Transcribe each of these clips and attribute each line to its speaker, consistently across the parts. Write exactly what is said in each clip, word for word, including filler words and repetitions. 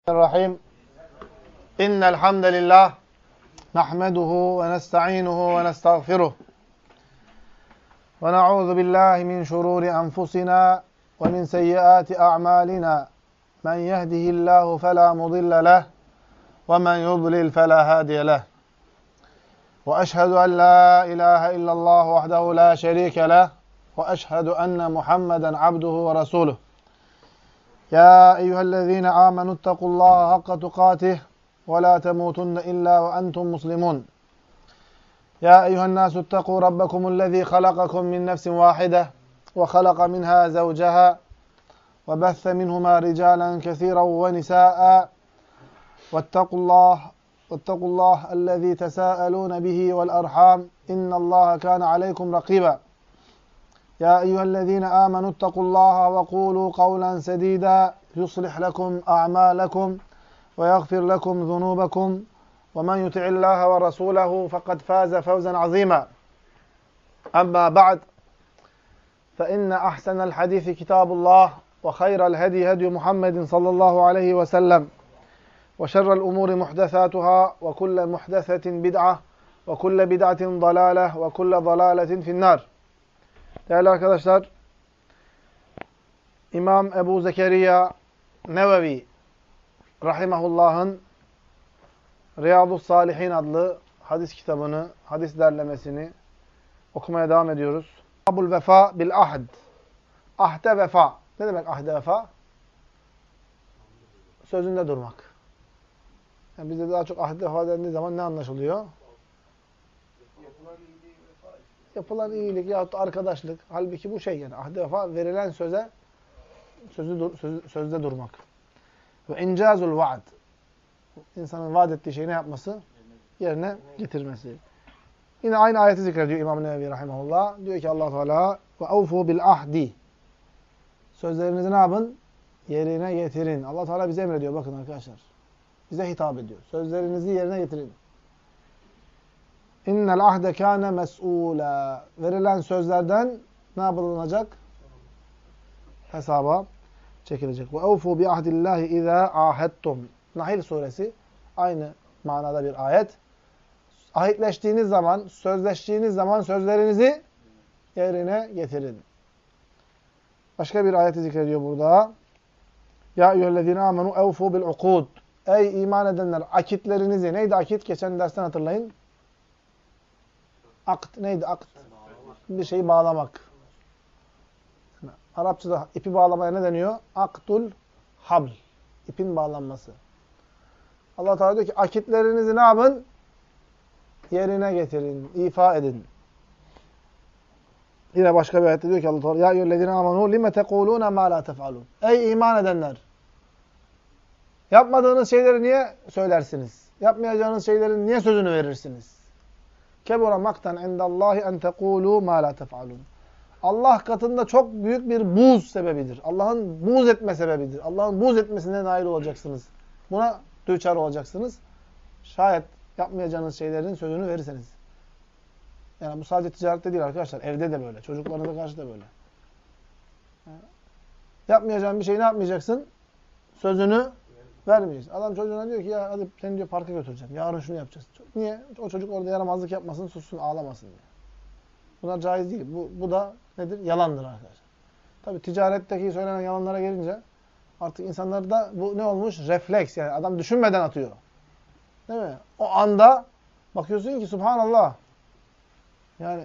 Speaker 1: الرحيم إن الحمد لله نحمده ونستعينه ونستغفره ونعوذ بالله من شرور أنفسنا ومن سيئات أعمالنا من يهده الله فلا مضل له ومن يضلل فلا هادي له وأشهد أن لا إله إلا الله وحده لا شريك له وأشهد أن محمدا عبده ورسوله يا أيها الذين آمنوا اتقوا الله حق تقاته ولا تموتن إلا وأنتم مسلمون يا أيها الناس اتقوا ربكم الذي خلقكم من نفس واحدة وخلق منها زوجها وبث منهما رجالا كثيرا ونساء واتقوا الله واتقوا الله الذي تساءلون به والأرحام إن الله كان عليكم رقيبا يا أيها الذين آمنوا اتقوا الله وقولوا قولا سديدا يصلح لكم أعمالكم ويغفر لكم ذنوبكم ومن يطع الله ورسوله فقد فاز فوزا عظيما أما بعد فإن أحسن الحديث كتاب الله وخير الهدي هدي محمد صلى الله عليه وسلم وشر الأمور محدثاتها وكل محدثة بدعة وكل بدعة ضلالة وكل ضلالة في النار. Değerli arkadaşlar, İmam Ebu Zekeriya Nevevi Rahimahullah'ın Riyadus Salihin adlı hadis kitabını, hadis derlemesini okumaya devam ediyoruz. Babul vefa bil ahd. Ahde vefa. Ne demek ahde vefa? Sözünde durmak. Yani bizde daha çok ahde vefa dendiği zaman ne anlaşılıyor? Yapılan iyilik yahut arkadaşlık. Halbuki bu şey yani ahde vefa verilen söze sözü, söz, sözde durmak. Ve incazul vaad. İnsanın vaat ettiği şeyi ne yapması? Yerine getirmesi. Yine aynı ayeti zikrediyor İmam Nevevi rahimehullah. Diyor ki Allah Teala ve avfu bil ahdi. Sözlerinizi ne yapın? Yerine getirin. Allah Teala bize emrediyor bakın arkadaşlar. Bize hitap ediyor. Sözlerinizi yerine getirin. İnnel ahde kâne mes'ûlâ. Verilen sözlerden ne yapılacak? Hesaba çekilecek. Ve evfû bi ahdillâhi izâ âhettum. Nahil suresi aynı manada bir ayet. Ahitleştiğiniz zaman, sözleştiğiniz zaman sözlerinizi yerine getirin. Başka bir ayeti zikrediyor burada. Ya eyyühellezîne âmenû evfû bil ukûd. Ey iman edenler, akitlerinizi, neydi akit? Geçen dersten hatırlayın. Akt neydi? Akt. Bir şeyi bağlamak. Yani Arapçada ipi bağlamaya ne deniyor? Aktul habl. İpin bağlanması. Allah Teala diyor ki akitlerinizi ne yapın? Yerine getirin, ifa edin. Yine başka bir ayette diyor ki Allah Teala ya eyyühellezine amenu lime tekulune ma la tef'alun. Ey iman edenler! Yapmadığınız şeyleri niye söylersiniz? Yapmayacağınız şeylerin niye sözünü verirsiniz? Kebura maktan indallahi en tekulu ma la tef'alun. Allah katında çok büyük bir buğz sebebidir. Allah'ın buğz etme sebebidir. Allah'ın buğz etmesine nail olacaksınız. Buna düçar olacaksınız. Şayet yapmayacağınız şeylerin sözünü verirseniz. Yani bu sadece ticarette değil arkadaşlar. Evde de böyle. Çocuklarınıza karşı da böyle. Yapmayacağın bir şeyi ne yapmayacaksın? Sözünü vermeyeceksin. Adam çocuğuna diyor ki ya hadi seni diyor parka götüreceğim. Yarın şunu yapacağız. Niye? O çocuk orada yaramazlık yapmasın, sussun, ağlamasın diye. Bunlar caiz değil. Bu, bu da nedir? Yalandır arkadaşlar. Tabi ticaretteki söylenen yalanlara gelince artık insanlarda bu ne olmuş? Refleks yani. Adam düşünmeden atıyor. Değil mi? O anda bakıyorsun ki subhanallah. Yani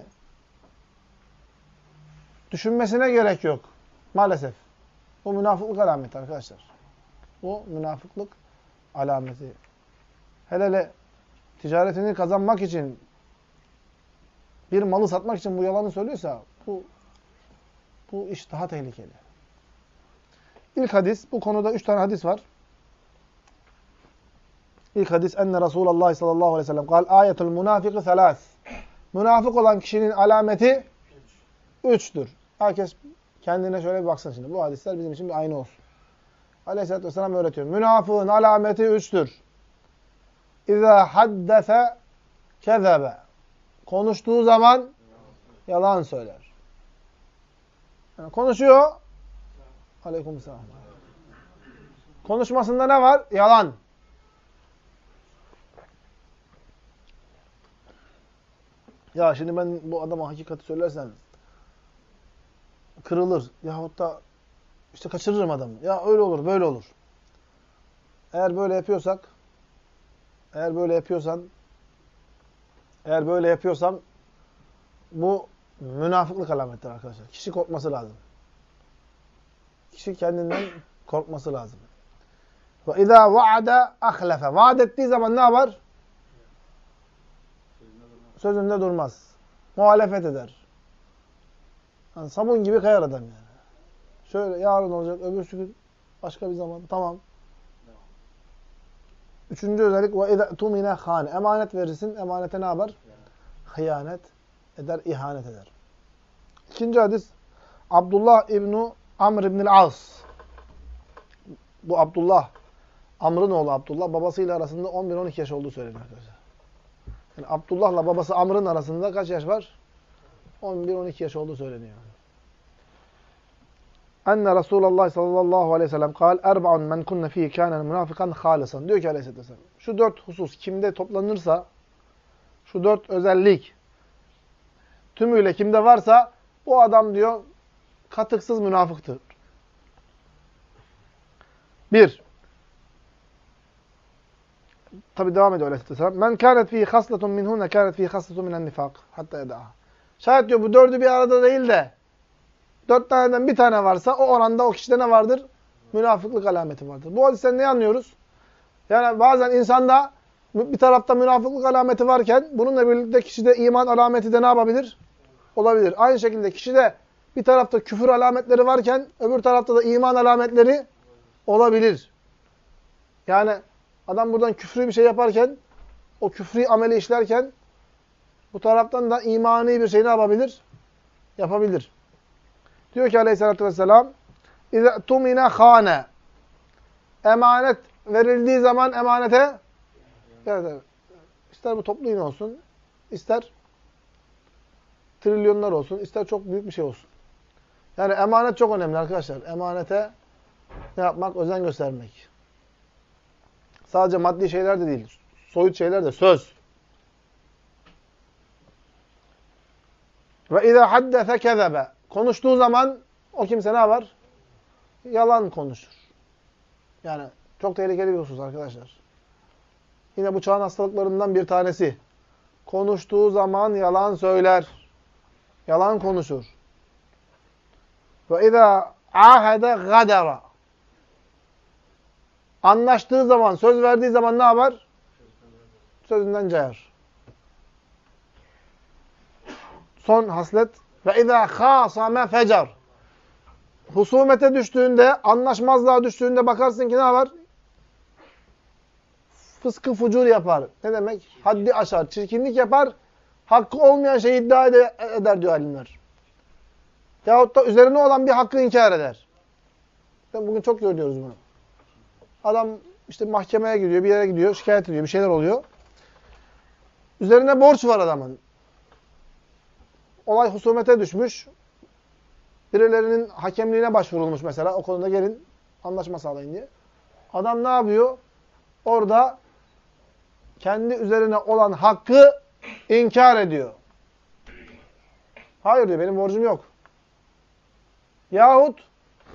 Speaker 1: düşünmesine gerek yok. Maalesef. Bu münafıklık alameti arkadaşlar. Bu münafıklık alameti. Hele hele ticaretini kazanmak için, bir malı satmak için bu yalanı söylüyorsa bu bu iş daha tehlikeli. İlk hadis, bu konuda üç tane hadis var. İlk hadis enne Resulullah sallallahu aleyhi ve sellem kal ayetul münafıkı selâs. Münafık olan kişinin alameti üçtür. Herkes kendine şöyle bir baksın şimdi. Bu hadisler bizim için bir ayna olsun. Aleyhisselatü vesselam öğretiyor. Münafığın alameti üçtür. İzâ haddese kezebe. Konuştuğu zaman yalan söyler. Yani konuşuyor. Aleykümselam. Konuşmasında ne var? Yalan. Ya şimdi ben bu adama hakikati söylersem kırılır. Yahut da işte kaçırırım adamı. Ya öyle olur, böyle olur. Eğer böyle yapıyorsak, eğer böyle yapıyorsan, eğer böyle yapıyorsam bu münafıklık alamettir arkadaşlar. Kişi korkması lazım. Kişi kendinden korkması lazım. Ve izâ vaada ahlafe. Vaat ettiği zaman ne yapar? Sözünde durmaz. Muhalefet eder. Yani sabun gibi kayar adam yani. Şöyle yarın olacak, öbürsü gün başka bir zaman. Tamam. Üçüncü özellik ve izâ tumine khâne. Emanet verirsin. Emanete ne yapar? Hıyanet eder, ihanet eder. İkinci hadis Abdullah İbni Amr İbnil As. Bu Abdullah, Amr'ın oğlu Abdullah, babasıyla arasında on bir on iki yaş olduğu söyleniyor arkadaşlar. Yani Abdullah'la babası Amr'ın arasında kaç yaş var? on bir on iki yaş olduğu söyleniyor. Enne Resulullah sallallahu aleyhi ve sellem kal erba'un men kunne fihi kânen münafıkan hâlisan. Diyor ki aleyhisselatü vesselam. Şu dört husus kimde toplanırsa, şu dört özellik tümüyle kimde varsa bu adam diyor katıksız münafıktır. Bir. Tabi devam ediyor aleyhisselam. Men kânet fîhî hasletun minhunne kânet fîhî hasletun minen nifâk. Hatta edâha. Şayet diyor bu dördü bir arada değil de dört taneden bir tane varsa o oranda o kişide ne vardır? Münafıklık alameti vardır. Bu hadisten ne anlıyoruz? Yani bazen insanda bir tarafta münafıklık alameti varken bununla birlikte kişide iman alameti de ne yapabilir? Olabilir. Aynı şekilde kişide bir tarafta küfür alametleri varken öbür tarafta da iman alametleri olabilir. Yani adam buradan küfrü bir şey yaparken, o küfrü ameli işlerken bu taraftan da imani bir şey ne yapabilir? Yapabilir. Diyor ki aleyhissalatü vesselam اِذَا تُمِنَ خَانَ. Emanet verildiği zaman emanete evet, evet. İster bu toplu iğne olsun, ister trilyonlar olsun, ister çok büyük bir şey olsun. Yani emanet çok önemli arkadaşlar. Emanete ne yapmak? Özen göstermek. Sadece maddi şeyler de değil. Soyut şeyler de. Söz. Ve izâ haddese kezebe. Konuştuğu zaman o kimse ne yapar? Yalan konuşur. Yani çok tehlikeli bir husus arkadaşlar. Yine bu çağın hastalıklarından bir tanesi. Konuştuğu zaman yalan söyler. Yalan konuşur. Ve izâ âhede gadara. Anlaştığı zaman, söz verdiği zaman ne yapar? Sözünden cayar. Son haslet. Ve izâ khâsame fecar. Husumete düştüğünde, anlaşmazlığa düştüğünde bakarsın ki ne yapar? Fıskı fucur yapar. Ne demek? Haddi aşar, çirkinlik yapar. Hakkı olmayan şeyi iddia eder diyor alimler. Yahut da üzerine olan bir hakkı inkar eder. Bugün çok görüyoruz bunu. Adam işte mahkemeye gidiyor, bir yere gidiyor, şikayet ediyor, bir şeyler oluyor. Üzerine borç var adamın. Olay husumete düşmüş. Birilerinin hakemliğine başvurulmuş mesela. O konuda gelin anlaşma sağlayın diye. Adam ne yapıyor? Orada kendi üzerine olan hakkı inkar ediyor. Hayır diyor, benim borcum yok. Yahut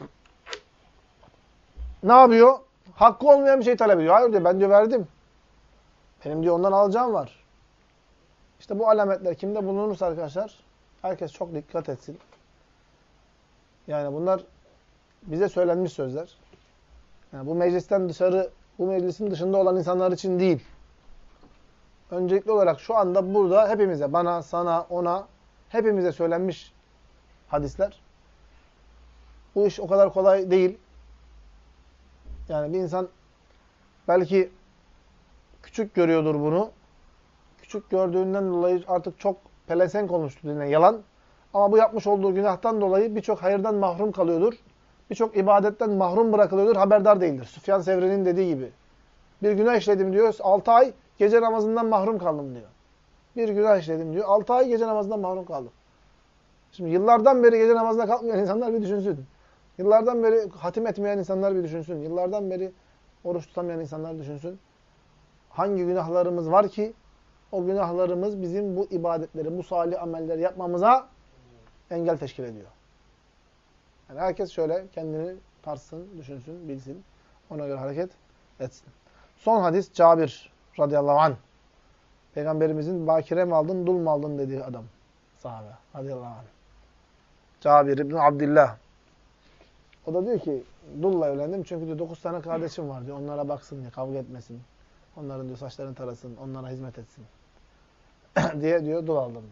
Speaker 1: ne yapıyor? Hakkı olmayan bir şey talep ediyor. Hayır diyor, ben diyor verdim. Benim diyor ondan alacağım var. İşte bu alametler kimde bulunursa arkadaşlar, herkes çok dikkat etsin. Yani bunlar bize söylenmiş sözler. Yani bu meclisten dışarı, bu meclisin dışında olan insanlar için değil. Öncelikli olarak şu anda burada hepimize, bana, sana, ona, hepimize söylenmiş hadisler. Bu iş o kadar kolay değil. Yani bir insan belki küçük görüyordur bunu. Küçük gördüğünden dolayı artık çok pelesenk olmuştur yine yalan. Ama bu yapmış olduğu günahtan dolayı birçok hayırdan mahrum kalıyordur. Birçok ibadetten mahrum bırakılıyordur, haberdar değildir. Süfyan Sevri'nin dediği gibi. Bir günah işledim diyor, altı ay gece namazından mahrum kaldım diyor. Bir günah işledim diyor, altı ay gece namazından mahrum kaldım. Şimdi yıllardan beri gece namazına kalkmayan insanlar bir düşünsün. Yıllardan beri hatim etmeyen insanlar bir düşünsün. Yıllardan beri oruç tutamayan insanlar düşünsün. Hangi günahlarımız var ki o günahlarımız bizim bu ibadetleri, bu salih amelleri yapmamıza engel teşkil ediyor. Yani herkes şöyle kendini tartsın, düşünsün, bilsin. Ona göre hareket etsin. Son hadis Cabir radıyallahu anh. Peygamberimizin bakire mi aldın, dul mu aldın dediği adam. Sahabe radıyallahu anh. Cabir İbni Abdillah. O da diyor ki dulla evlendim çünkü diyor dokuz tane kardeşim var diyor. Onlara baksın diye, kavga etmesin. Onların diyor saçlarını tarasın, onlara hizmet etsin. diye diyor dul aldım.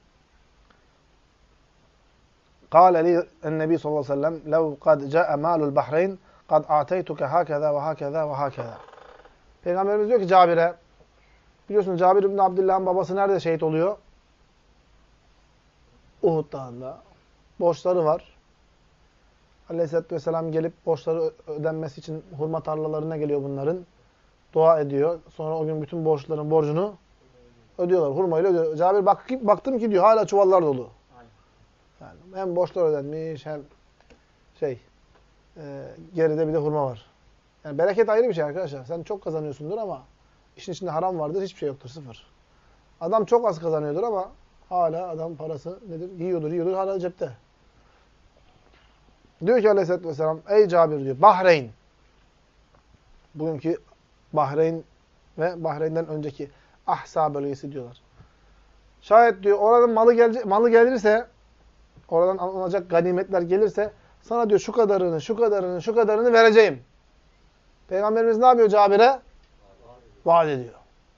Speaker 1: Kâle li ennebi sallallahu aleyhi ve sellem lev kad câe mâlul bahreyn kad a'teytuke hâkeza ve hâkeza ve hâkeza. Peygamberimiz diyor ki Cabir'e, biliyorsunuz Cabir İbni Abdillah'ın babası nerede şehit oluyor? Uhud Dağı'nda. Borçları var. Aleyhisselatü Vesselam gelip borçları ödenmesi için hurma tarlalarına geliyor bunların. Dua ediyor. Sonra o gün bütün borçların borcunu ödüyorlar. Hurmayla ödüyor. Cabir bak, baktım ki diyor hala çuvallar dolu. Yani hem borçlar ödenmiş hem şey e, geride bir de hurma var. Yani bereket ayrı bir şey arkadaşlar. Sen çok kazanıyorsundur ama işin içinde haram vardır, hiçbir şey yoktur, sıfır. Adam çok az kazanıyordur ama hala adam parası nedir? Yiyordur, yiyordur, hala cepte. Diyor ki Aleyhisselatü Vesselam, ey Cabir diyor, Bahreyn. Bugünkü Bahreyn ve Bahreyn'den önceki Ahsa bölgesi diyorlar. Şayet diyor oradan malı, gelecek, malı gelirse, oradan alınacak ganimetler gelirse, sana diyor şu kadarını, şu kadarını, şu kadarını vereceğim. Peygamberimiz ne yapıyor Cabir'e? Vaat ediyor.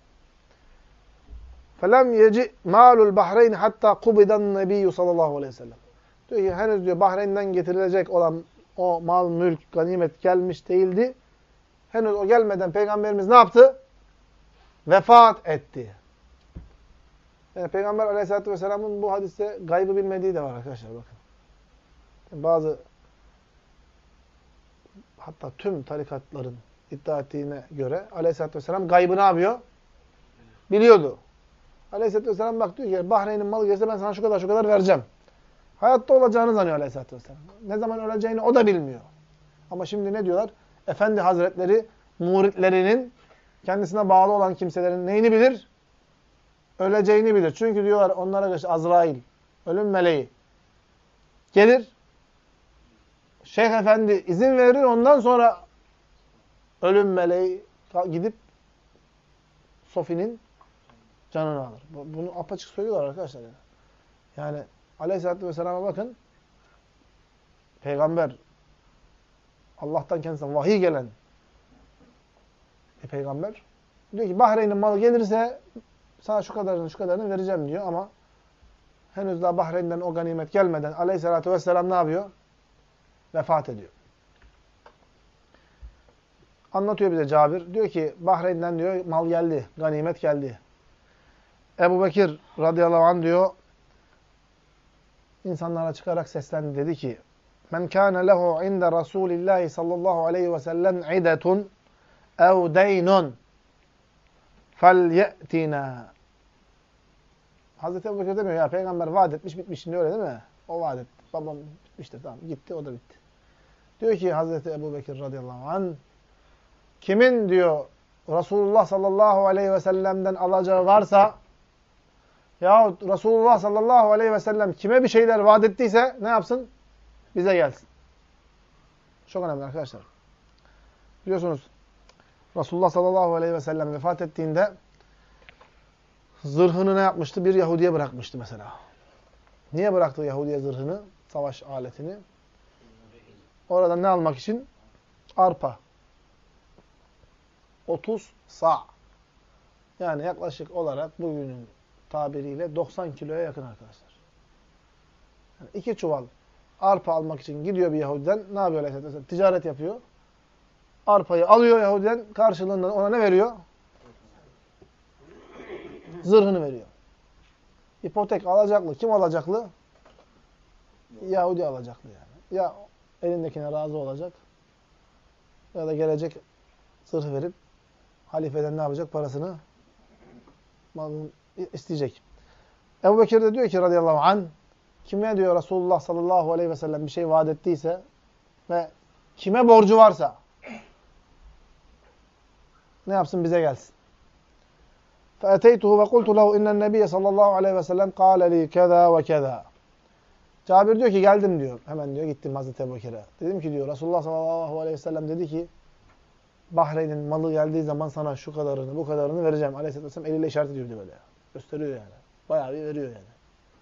Speaker 1: فَلَمْ يَجِئْ مَالُ الْبَحْرَيْنِ حَتَّى قُبِدَ النَّبِيُّ sallallahu aleyhi ve sellem. Diyor ki henüz diyor Bahreyn'den getirilecek olan o mal, mülk, ganimet gelmiş değildi. Henüz o gelmeden Peygamberimiz ne yaptı? Vefat etti. Yani Peygamber Aleyhisselatü Vesselam'ın bu hadiste gaybı bilmediği de var arkadaşlar bakın. Yani bazı hatta tüm tarikatların iddia ettiğine göre Aleyhisselatü Vesselam gaybı ne yapıyor? Biliyordu. Aleyhisselatü Vesselam bak diyor ki Bahreyn'in malı gelirse ben sana şu kadar şu kadar vereceğim. Hayatta olacağını zanıyor Aleyhisselatü Vesselam. Ne zaman öleceğini o da bilmiyor. Ama şimdi ne diyorlar? Efendi Hazretleri muritlerinin kendisine bağlı olan kimselerin neyini bilir? Öleceğini bilir. Çünkü diyorlar onlara göre Azrail, ölüm meleği gelir. Şeyh Efendi izin verir. Ondan sonra ölüm meleği gidip Sofi'nin canını alır. Bunu apaçık söylüyorlar arkadaşlar. Yani, yani Aleyhisselatü Vesselam'a bakın. Peygamber Allah'tan kendisine vahiy gelen bir peygamber. Diyor ki Bahreyn'in malı gelirse sana şu kadarını şu kadarını vereceğim diyor ama henüz daha Bahreyn'den o ganimet gelmeden Aleyhisselatü Vesselam ne yapıyor? Vefat ediyor. Anlatıyor bize Cabir. Diyor ki Bahreyn'den diyor mal geldi, ganimet geldi. Ebu Bekir radıyallahu anh diyor insanlara çıkarak seslendi dedi ki men kâne lehu inde Rasulillahi sallallahu aleyhi ve sellem idetun ev deynun fel ye'tina. Hazreti Ebu Bekir demiyor ya peygamber vaat etmiş bitmiş şimdi öyle değil mi? O vaat etti. Babam bitmiştir tamam gitti o da bitti. Diyor ki Hazreti Ebu Bekir radıyallahu anh kimin diyor Resulullah sallallahu aleyhi ve sellem'den alacağı varsa yahut Resulullah sallallahu aleyhi ve sellem kime bir şeyler vaat ettiyse ne yapsın? Bize gelsin. Çok önemli arkadaşlar. Biliyorsunuz Resulullah sallallahu aleyhi ve sellem vefat ettiğinde zırhını ne yapmıştı? Bir Yahudi'ye bırakmıştı mesela. Niye bıraktı Yahudi'ye zırhını? Savaş aletini. Oradan ne almak için? Arpa. otuz sa. Yani yaklaşık olarak bugünün tabiriyle doksan kiloya yakın arkadaşlar. Yani iki çuval arpa almak için gidiyor bir Yahudiden. Ne yapıyor Aleyhisselatü? Ticaret yapıyor. Arpayı alıyor Yahudiden. Karşılığında ona ne veriyor? Zırhını veriyor. İpotek alacaklı. Kim alacaklı? Yahudi alacaklı yani. Ya elindekine razı olacak ya da gelecek zırh verip halifeden ne yapacak? Parasını malını isteyecek. Ebu Bekir de diyor ki radıyallahu anh kime diyor Resulullah sallallahu aleyhi ve sellem bir şey vaat ettiyse ve kime borcu varsa ne yapsın? Bize gelsin. فَاَتَيْتُهُ وَقُلْتُ لَهُ اِنَّ النَّبِيَّ sallallahu aleyhi ve sellem قَالَ لِي كَذَا وَكَذَا. Cabir diyor ki geldim diyor. Hemen diyor gittim Hazreti Ebubekir'e. Dedim ki diyor Resulullah sallallahu aleyhi ve sellem dedi ki Bahreyn'in malı geldiği zaman sana şu kadarını, bu kadarını vereceğim. Aleyhisselatü vesselam eliyle işaret ediyor böyle. Gösteriyor yani. Bayağı bir veriyor yani.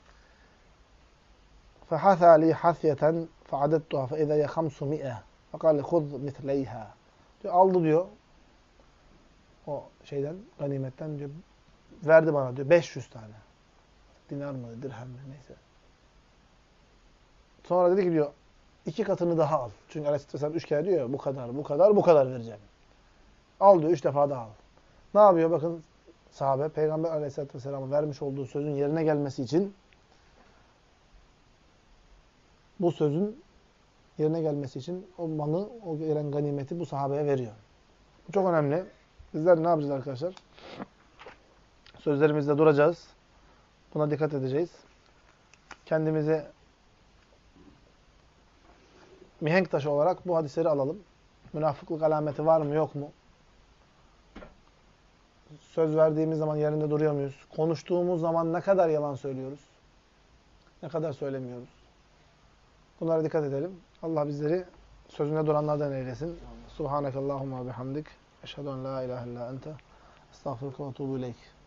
Speaker 1: فَحَثَى لِي حَثْيَةً فَعَدَدْتُهَا فَاِذَا يَخَمْسُ مِئَةً فَقَالِ خُذْ مِثْلَيْهَا. Diyor, aldı diyor. O şeyden, ganimetten diyor. Verdi bana diyor. beş yüz tane. Dinar mı, dirhem mi, neyse. Sonra dedi ki diyor, iki katını daha al. Çünkü Aleyhisselatü vesselam üç kere diyor ya, bu kadar, bu kadar, bu kadar vereceğim. Al diyor, üç defa daha al. Ne yapıyor? Bakın sahabe, Peygamber Aleyhisselatü vesselam'a vermiş olduğu sözün yerine gelmesi için bu sözün yerine gelmesi için o malı, o gelen ganimeti bu sahabeye veriyor. Bu çok önemli. Bizler ne yapacağız arkadaşlar? Sözlerimizde duracağız. Buna dikkat edeceğiz. Kendimizi mihenk taşı olarak bu hadisleri alalım. Münafıklık alameti var mı yok mu? Söz verdiğimiz zaman yerinde duruyor muyuz? Konuştuğumuz zaman ne kadar yalan söylüyoruz? Ne kadar söylemiyoruz? Bunlara dikkat edelim. Allah bizleri sözünde duranlardan eylesin. Subhanakallahumma bihamdik. Eşhedü en la ilahe illa ente. Estağfirullah ve etûbü ileyk.